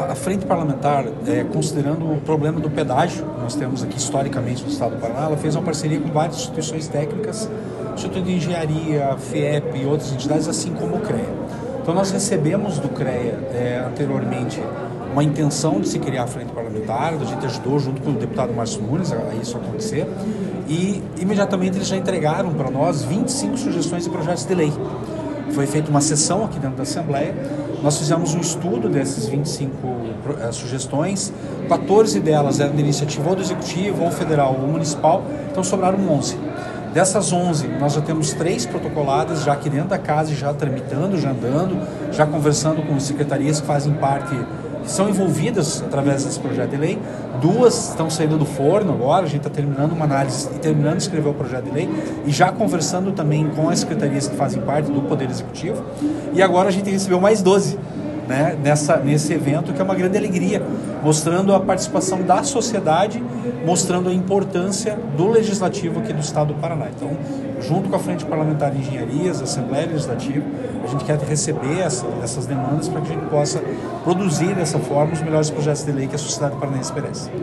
A frente parlamentar, considerando o problema do pedágio que nós temos aqui historicamente no estado do Paraná, ela fez uma parceria com várias instituições técnicas, Instituto de Engenharia, FIEP e outras entidades, assim como o CREA. Então nós recebemos do CREA anteriormente uma intenção de se criar a frente parlamentar, a gente ajudou junto com o deputado Márcio Nunes a isso acontecer, e imediatamente eles já entregaram para nós 25 sugestões de projetos de lei. Foi feita uma sessão aqui dentro da Assembleia, nós fizemos um estudo desses 25 sugestões, 14 delas eram de iniciativa ou do Executivo, ou federal, ou municipal, então sobraram 11. Dessas 11, nós já temos 3 protocoladas, já aqui dentro da casa, já tramitando, já andando, já conversando com secretarias que fazem parte, que são envolvidas através desse projeto de lei. 2 estão saindo do forno agora, a gente está terminando uma análise e terminando de escrever o projeto de lei e já conversando também com as secretarias que fazem parte do Poder Executivo. E agora a gente recebeu mais 12, né, nesse evento, que é uma grande alegria, mostrando a participação da sociedade, mostrando a importância do Legislativo aqui do Estado do Paraná. Então, junto com a Frente Parlamentar de Engenharias, a Assembleia Legislativa, a gente quer receber essas demandas para que a gente possa produzir dessa forma os melhores projetos de lei que a sociedade paranaense merece.